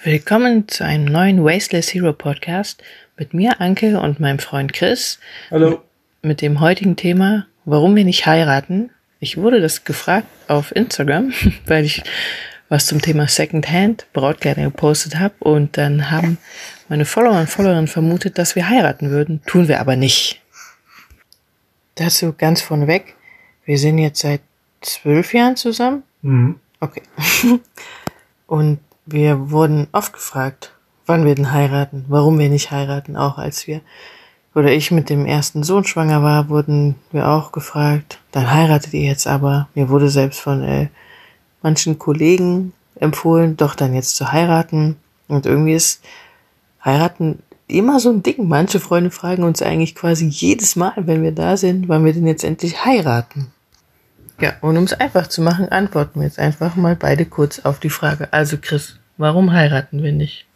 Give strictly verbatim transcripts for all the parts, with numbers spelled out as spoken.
Willkommen zu einem neuen Wasteless Hero Podcast mit mir, Anke, und meinem Freund Chris. Hallo. Mit dem heutigen Thema, warum wir nicht heiraten. Ich wurde das gefragt auf Instagram, weil ich was zum Thema Secondhand Brautkleider gepostet habe, und dann haben meine Follower und Followerinnen vermutet, dass wir heiraten würden. Tun wir aber nicht. Dazu ganz vorneweg, wir sind jetzt seit zwölf Jahren zusammen. Mhm. Okay. Und wir wurden oft gefragt, wann wir denn heiraten, warum wir nicht heiraten. Auch als wir, oder ich mit dem ersten Sohn schwanger war, wurden wir auch gefragt, dann heiratet ihr jetzt aber. Mir wurde selbst von äh, manchen Kollegen empfohlen, doch dann jetzt zu heiraten. Und irgendwie ist heiraten immer so ein Ding. Manche Freunde fragen uns eigentlich quasi jedes Mal, wenn wir da sind, wann wir denn jetzt endlich heiraten. Ja, und um es einfach zu machen, antworten wir jetzt einfach mal beide kurz auf die Frage. Also Chris, warum heiraten wir nicht?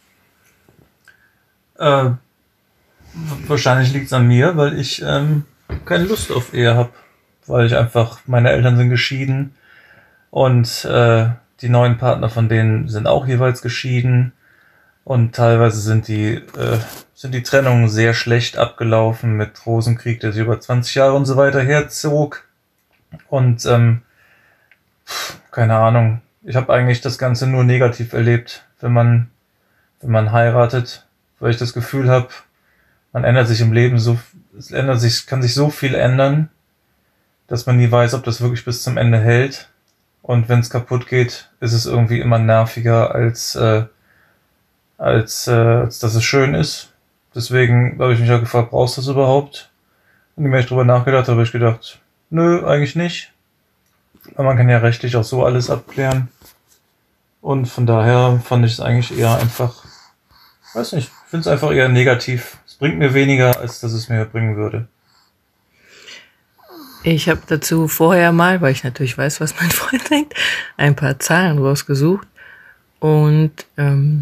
Äh, wahrscheinlich liegt es an mir, weil ich ähm, keine Lust auf Ehe habe. Weil ich einfach, meine Eltern sind geschieden und äh, die neuen Partner von denen sind auch jeweils geschieden. Und teilweise sind die, äh, sind die Trennungen sehr schlecht abgelaufen mit Rosenkrieg, der sich über zwanzig Jahre und so weiter herzog. Und ähm, keine Ahnung, ich habe eigentlich das Ganze nur negativ erlebt, wenn man wenn man heiratet, weil ich das Gefühl habe, man ändert sich im Leben so, es ändert sich, kann sich so viel ändern, dass man nie weiß, ob das wirklich bis zum Ende hält. Und wenn es kaputt geht, ist es irgendwie immer nerviger, als äh, als äh, als dass es schön ist. Deswegen habe ich mich halt gefragt, brauchst du das überhaupt? Und je mehr ich drüber nachgedacht habe, habe ich gedacht, nö, eigentlich nicht. Aber man kann ja rechtlich auch so alles abklären. Und von daher fand ich es eigentlich eher einfach, weiß nicht, ich finde es einfach eher negativ. Es bringt mir weniger, als dass es mir bringen würde. Ich habe dazu vorher mal, weil ich natürlich weiß, was mein Freund denkt, ein paar Zahlen rausgesucht. Und ähm,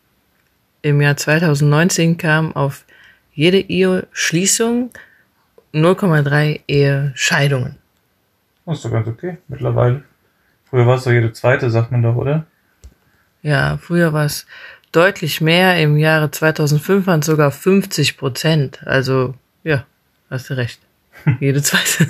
im Jahr zwanzig neunzehn kam auf jede Eheschließung null Komma drei Ehescheidungen. Das ist doch ganz okay, mittlerweile. Früher war es doch jede zweite, sagt man doch, oder? Ja, früher war es deutlich mehr. Im Jahre zweitausendfünf waren es sogar fünfzig Prozent. Also, ja, hast du recht. Jede zweite.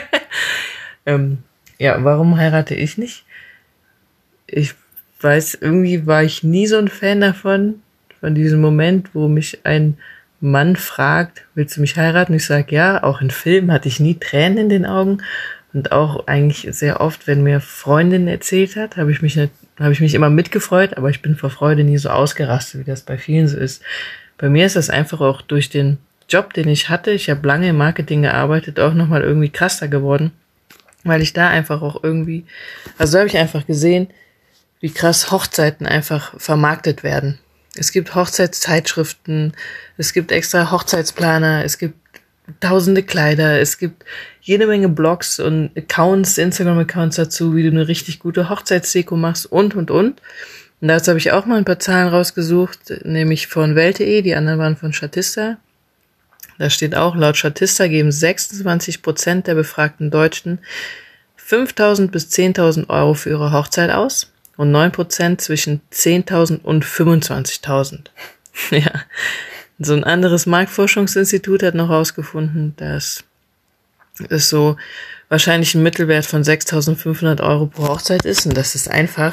ähm, ja, warum heirate ich nicht? Ich weiß, irgendwie war ich nie so ein Fan davon, von diesem Moment, wo mich ein Mann fragt, willst du mich heiraten? Ich sage ja. Auch in Filmen hatte ich nie Tränen in den Augen. Und auch eigentlich sehr oft, wenn mir Freundin erzählt hat, habe ich mich nicht, habe ich mich immer mitgefreut, aber ich bin vor Freude nie so ausgerastet, wie das bei vielen so ist. Bei mir ist das einfach auch durch den Job, den ich hatte, ich habe lange im Marketing gearbeitet, auch nochmal irgendwie krasser geworden, weil ich da einfach auch irgendwie, also da habe ich einfach gesehen, wie krass Hochzeiten einfach vermarktet werden. Es gibt Hochzeitszeitschriften, es gibt extra Hochzeitsplaner, es gibt tausende Kleider, es gibt jede Menge Blogs und Accounts, Instagram-Accounts dazu, wie du eine richtig gute Hochzeitsdeko machst und, und, und. Und dazu habe ich auch mal ein paar Zahlen rausgesucht, nämlich von Welt punkt de, die anderen waren von Statista. Da steht auch, laut Statista geben sechsundzwanzig Prozent der befragten Deutschen fünftausend bis zehntausend Euro für ihre Hochzeit aus und neun Prozent zwischen zehntausend und fünfundzwanzigtausend. Ja. So ein anderes Marktforschungsinstitut hat noch herausgefunden, dass es so wahrscheinlich ein Mittelwert von sechstausendfünfhundert Euro pro Hochzeit ist. Und das ist einfach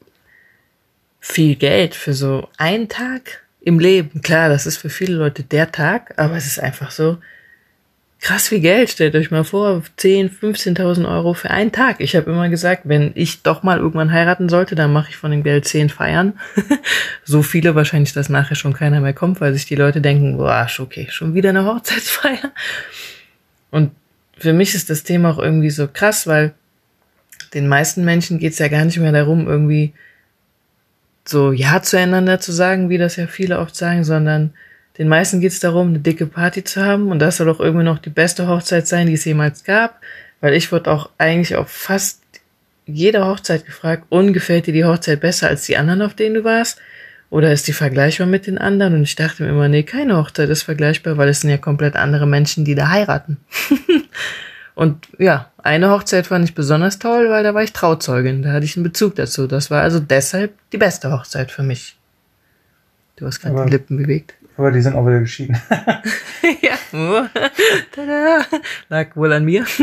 viel Geld für so einen Tag im Leben. Klar, das ist für viele Leute der Tag, aber es ist einfach so krass viel Geld. Stellt euch mal vor, zehntausend, fünfzehntausend Euro für einen Tag. Ich habe immer gesagt, wenn ich doch mal irgendwann heiraten sollte, dann mache ich von dem Geld zehn Feiern. So viele wahrscheinlich, dass nachher schon keiner mehr kommt, weil sich die Leute denken, boah, okay, schon wieder eine Hochzeitsfeier. Und für mich ist das Thema auch irgendwie so krass, weil den meisten Menschen geht's ja gar nicht mehr darum, irgendwie so Ja zueinander zu sagen, wie das ja viele oft sagen, sondern den meisten geht es darum, eine dicke Party zu haben, und das soll auch irgendwie noch die beste Hochzeit sein, die es jemals gab, weil ich wurde auch eigentlich auf fast jeder Hochzeit gefragt, und gefällt dir die Hochzeit besser als die anderen, auf denen du warst? Oder ist die vergleichbar mit den anderen? Und ich dachte mir immer, nee, keine Hochzeit ist vergleichbar, weil es sind ja komplett andere Menschen, die da heiraten. Und ja, eine Hochzeit fand ich besonders toll, weil da war ich Trauzeugin, da hatte ich einen Bezug dazu. Das war also deshalb die beste Hochzeit für mich. Du hast gerade die Lippen bewegt. Aber die sind auch wieder geschieden. Ja. Oh. Tada. Lag wohl an mir.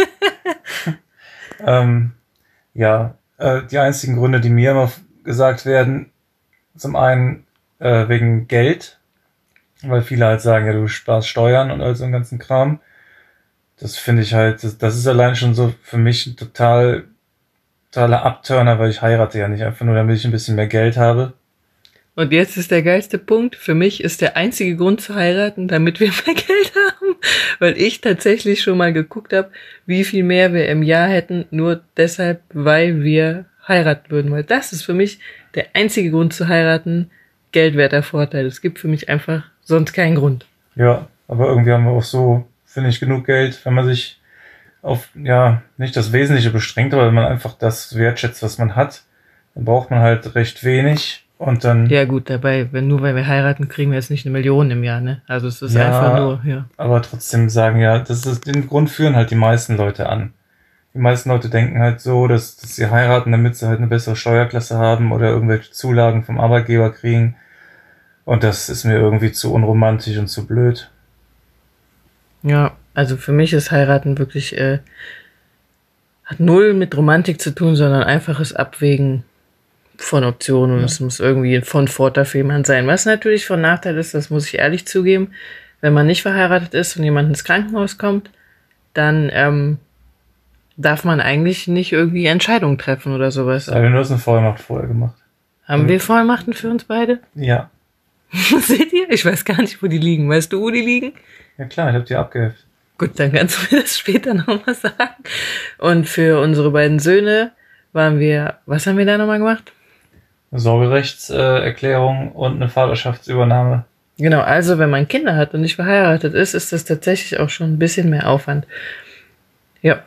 ähm, ja, äh, die einzigen Gründe, die mir immer gesagt werden, zum einen äh, wegen Geld, weil viele halt sagen, ja, du sparst Steuern und all so einen ganzen Kram. Das finde ich halt, das, das ist allein schon so für mich ein total, totaler Abturner, weil ich heirate ja nicht einfach nur, damit ich ein bisschen mehr Geld habe. Und jetzt ist der geilste Punkt. Für mich ist der einzige Grund zu heiraten, damit wir mehr Geld haben. Weil ich tatsächlich schon mal geguckt habe, wie viel mehr wir im Jahr hätten, nur deshalb, weil wir heiraten würden. Weil das ist für mich der einzige Grund zu heiraten, geldwerter Vorteil. Es gibt für mich einfach sonst keinen Grund. Ja, aber irgendwie haben wir auch so, finde ich, genug Geld, wenn man sich auf, ja, nicht das Wesentliche beschränkt, aber wenn man einfach das wertschätzt, was man hat, dann braucht man halt recht wenig. Und dann. Ja gut, dabei, wenn nur weil wir heiraten, kriegen wir jetzt nicht eine Million im Jahr, ne? Also es ist ja, einfach nur, ja. Aber trotzdem sagen ja, das ist, den Grund führen halt die meisten Leute an. Die meisten Leute denken halt so, dass, dass sie heiraten, damit sie halt eine bessere Steuerklasse haben oder irgendwelche Zulagen vom Arbeitgeber kriegen. Und das ist mir irgendwie zu unromantisch und zu blöd. Ja, also für mich ist heiraten wirklich, äh, hat null mit Romantik zu tun, sondern einfaches Abwägen von Optionen und ja. Es muss irgendwie von Vorteil für jemanden sein. Was natürlich von Nachteil ist, das muss ich ehrlich zugeben, wenn man nicht verheiratet ist und jemand ins Krankenhaus kommt, dann ähm, darf man eigentlich nicht irgendwie Entscheidungen treffen oder sowas. Ja, du hast eine Vollmacht vorher gemacht. Haben mhm. wir Vollmachten für uns beide? Ja. Seht ihr? Ich weiß gar nicht, wo die liegen. Weißt du, wo die liegen? Ja klar, ich habe die abgeheftet. Gut, dann kannst du mir das später nochmal sagen. Und für unsere beiden Söhne waren wir, was haben wir da nochmal gemacht? Eine Sorgerechtserklärung und eine Vaterschaftsübernahme. Genau, also wenn man Kinder hat und nicht verheiratet ist, ist das tatsächlich auch schon ein bisschen mehr Aufwand. Ja.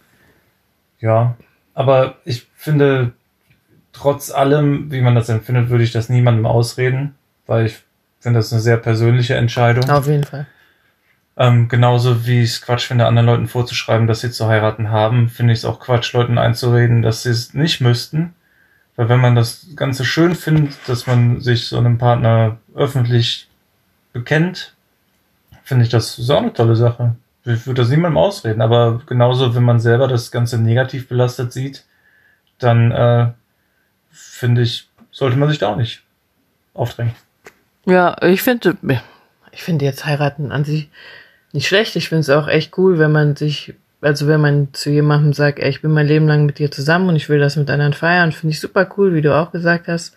Ja, aber ich finde, trotz allem, wie man das empfindet, würde ich das niemandem ausreden, weil ich finde, das ist eine sehr persönliche Entscheidung. Auf jeden Fall. Ähm, genauso wie ich es Quatsch finde, anderen Leuten vorzuschreiben, dass sie zu heiraten haben, finde ich es auch Quatsch, Leuten einzureden, dass sie es nicht müssten. Weil wenn man das Ganze schön findet, dass man sich so einem Partner öffentlich bekennt, finde ich das so auch eine tolle Sache. Ich würde das niemandem ausreden, aber genauso, wenn man selber das Ganze negativ belastet sieht, dann äh, finde ich, sollte man sich da auch nicht aufdrängen. Ja, ich finde, ich finde jetzt heiraten an sich nicht schlecht. Ich finde es auch echt cool, wenn man sich, also wenn man zu jemandem sagt, ey, ich bin mein Leben lang mit dir zusammen und ich will das mit anderen feiern, finde ich super cool, wie du auch gesagt hast.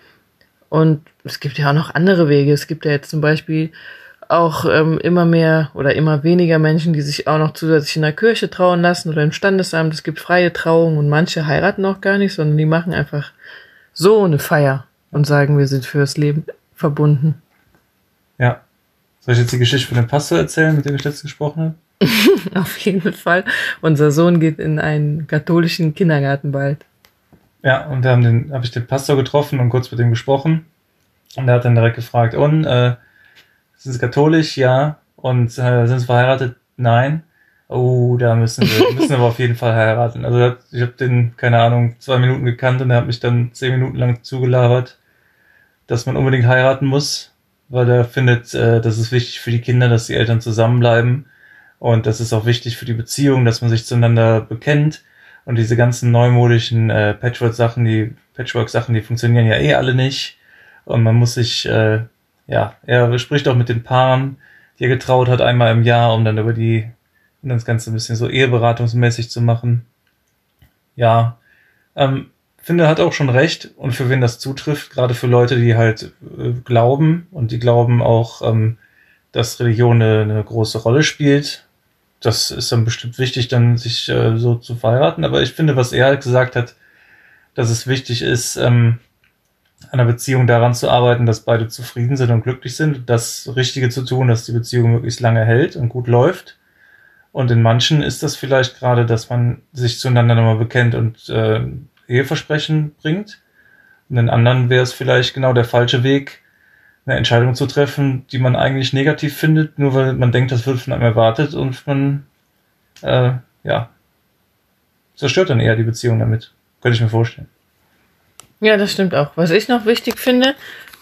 Und es gibt ja auch noch andere Wege. Es gibt ja jetzt zum Beispiel auch ähm, immer mehr oder immer weniger Menschen, die sich auch noch zusätzlich in der Kirche trauen lassen oder im Standesamt. Es gibt freie Trauungen und manche heiraten auch gar nicht, sondern die machen einfach so eine Feier und sagen, wir sind fürs Leben verbunden. Ja. Soll ich jetzt die Geschichte von dem Pastor erzählen, mit dem ich letztens gesprochen habe? Auf jeden Fall. Unser Sohn geht in einen katholischen Kindergarten bald. Ja, und da haben den, habe ich den Pastor getroffen und kurz mit ihm gesprochen. Und er hat dann direkt gefragt, und, äh, sind Sie katholisch? Ja. Und äh, sind Sie verheiratet? Nein. Oh, da müssen wir, müssen wir aber auf jeden Fall heiraten. Also ich habe den, keine Ahnung, zwei Minuten gekannt und er hat mich dann zehn Minuten lang zugelabert, dass man unbedingt heiraten muss, weil er findet, äh, das ist wichtig für die Kinder, dass die Eltern zusammenbleiben. Und das ist auch wichtig für die Beziehung, dass man sich zueinander bekennt. Und diese ganzen neumodischen äh, Patchwork-Sachen, die Patchwork-Sachen, die funktionieren ja eh alle nicht. Und man muss sich, äh, ja, er spricht auch mit den Paaren, die er getraut hat, einmal im Jahr, um dann über die, um das Ganze ein bisschen so eheberatungsmäßig zu machen. Ja, ähm, finde, er hat auch schon recht. Und für wen das zutrifft, gerade für Leute, die halt äh, glauben und die glauben auch, ähm, dass Religion eine, eine große Rolle spielt. Das ist dann bestimmt wichtig, dann sich äh, so zu verheiraten. Aber ich finde, was er halt gesagt hat, dass es wichtig ist, ähm, an der Beziehung daran zu arbeiten, dass beide zufrieden sind und glücklich sind, das Richtige zu tun, dass die Beziehung möglichst lange hält und gut läuft. Und in manchen ist das vielleicht gerade, dass man sich zueinander nochmal bekennt und äh, Eheversprechen bringt. Und in anderen wäre es vielleicht genau der falsche Weg, eine Entscheidung zu treffen, die man eigentlich negativ findet, nur weil man denkt, das wird von einem erwartet und man äh, ja zerstört dann eher die Beziehung damit. Könnte ich mir vorstellen. Ja, das stimmt auch. Was ich noch wichtig finde,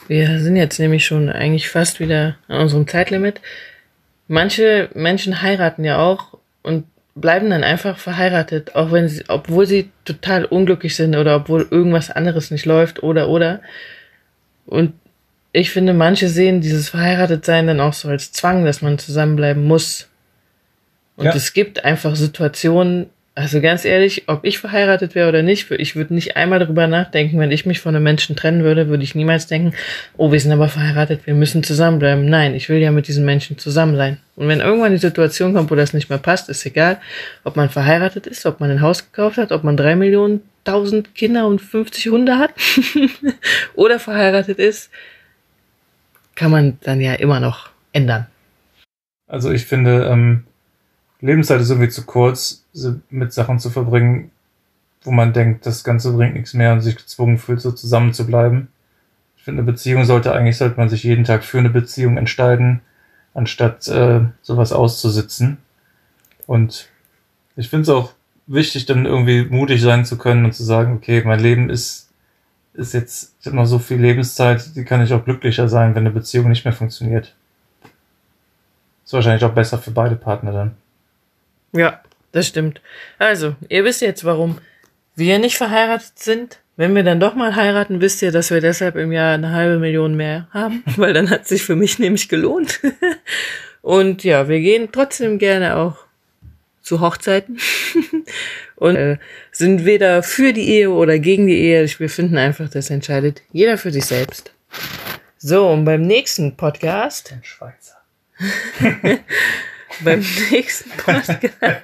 Wir sind jetzt nämlich schon eigentlich fast wieder an unserem Zeitlimit. Manche Menschen heiraten ja auch und bleiben dann einfach verheiratet, auch wenn sie, obwohl sie total unglücklich sind oder obwohl irgendwas anderes nicht läuft oder oder. Und ich finde, manche sehen dieses Verheiratetsein dann auch so als Zwang, dass man zusammenbleiben muss. Und ja. Es gibt einfach Situationen, also ganz ehrlich, ob ich verheiratet wäre oder nicht, ich würde nicht einmal darüber nachdenken, wenn ich mich von einem Menschen trennen würde, würde ich niemals denken, oh, wir sind aber verheiratet, wir müssen zusammenbleiben. Nein, ich will ja mit diesem Menschen zusammen sein. Und wenn irgendwann die Situation kommt, wo das nicht mehr passt, ist egal, ob man verheiratet ist, ob man ein Haus gekauft hat, ob man drei Millionen, tausend Kinder und fünfzig Hunde hat oder verheiratet ist, kann man dann ja immer noch ändern. Also ich finde, ähm, Lebenszeit ist irgendwie zu kurz, mit Sachen zu verbringen, wo man denkt, das Ganze bringt nichts mehr und sich gezwungen fühlt, so zusammen zu bleiben. Ich finde, eine Beziehung sollte eigentlich, sollte man sich jeden Tag für eine Beziehung entscheiden, anstatt äh, sowas auszusitzen. Und ich finde es auch wichtig, dann irgendwie mutig sein zu können und zu sagen, okay, mein Leben ist, ist jetzt, ich habe noch so viel Lebenszeit, die kann ich auch glücklicher sein, wenn eine Beziehung nicht mehr funktioniert. Ist wahrscheinlich auch besser für beide Partner dann. Ja, das stimmt. Also, ihr wisst jetzt, warum wir nicht verheiratet sind. Wenn wir dann doch mal heiraten, wisst ihr, dass wir deshalb im Jahr eine halbe Million mehr haben, weil dann hat sich für mich nämlich gelohnt. Und ja, wir gehen trotzdem gerne auch zu Hochzeiten und äh, sind weder für die Ehe oder gegen die Ehe. Wir finden einfach, das entscheidet jeder für sich selbst. So, und beim nächsten Podcast... Den Schweizer. Beim nächsten Podcast.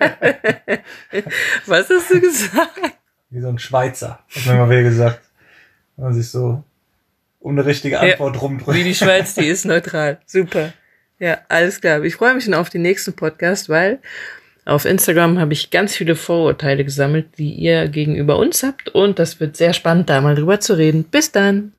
Was hast du gesagt? Wie so ein Schweizer, hat mir mal wer gesagt. Wenn man sich so um eine richtige Antwort ja, rumdrückt. Wie die Schweiz, die ist neutral. Super. Ja, alles klar. Ich freue mich schon auf den nächsten Podcast, weil auf Instagram habe ich ganz viele Vorurteile gesammelt, die ihr gegenüber uns habt. Und das wird sehr spannend, da mal drüber zu reden. Bis dann.